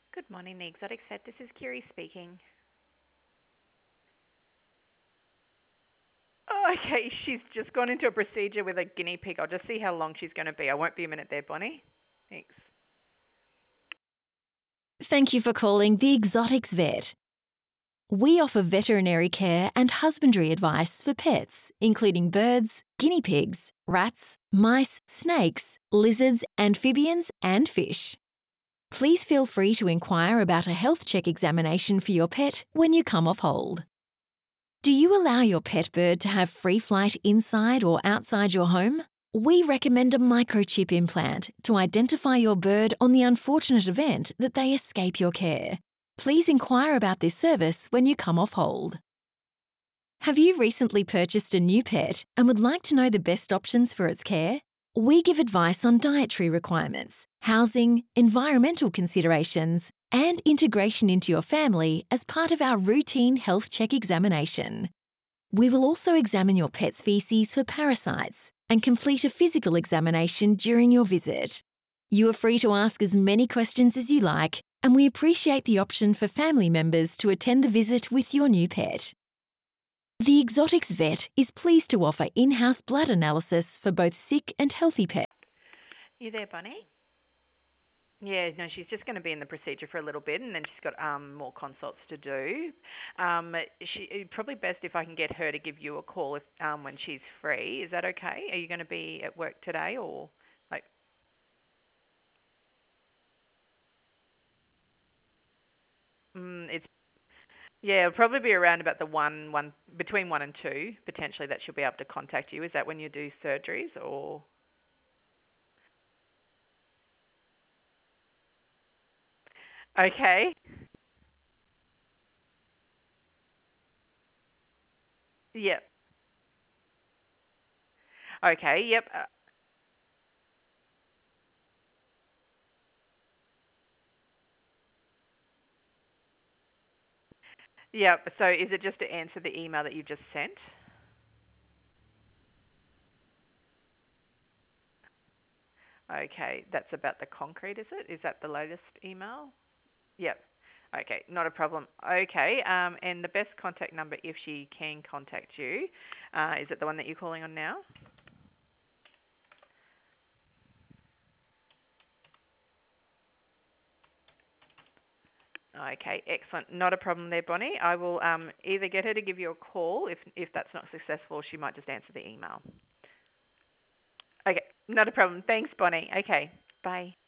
Good morning, the Exotic Vet. This is Kiri speaking. Oh, okay. She's just gone into a procedure with a guinea pig. I'll just see how long she's going to be. I won't be a minute there, Bonnie. Thanks. Thank you for calling the Exotics Vet. We offer veterinary care and husbandry advice for pets, including birds, guinea pigs, rats, mice, snakes, lizards, amphibians, and fish. Please feel free to inquire about a health check examination for your pet when you come off hold. Do you allow your pet bird to have free flight inside or outside your home? We recommend a microchip implant to identify your bird on the unfortunate event that they escape your care. Please inquire about this service when you come off hold. Have you recently purchased a new pet and would like to know the best options for its care? We give advice on dietary requirements, housing, environmental considerations, and integration into your family as part of our routine health check examination. We will also examine your pet's feces for parasites and complete a physical examination during your visit. You are free to ask as many questions as you like, and we appreciate the option for family members to attend the visit with your new pet. The Exotics Vet is pleased to offer in-house blood analysis for both sick and healthy pets. You there, Bonnie? Yeah, no, she's just going to be in the procedure for a little bit, and then she's got more consults to do. Probably best if I can get her to give you a call if when she's free. Is that okay? Are you going to be at work today, or like? It's yeah, it'll probably be around about the one between 1 and 2 potentially that she'll be able to contact you. Is that when you do surgeries or? Okay. Yep. Okay. Yep. Yep. So is it just to answer the email that you just sent? Okay. That's about the concrete, is it? Is that the latest email? Yep. Okay. Not a problem. Okay. And the best contact number, if she can contact you, is it the one that you're calling on now? Okay, excellent. Not a problem there, Bonnie. I will either get her to give you a call. If that's not successful, she might just answer the email. Okay, not a problem. Thanks, Bonnie. Okay, bye.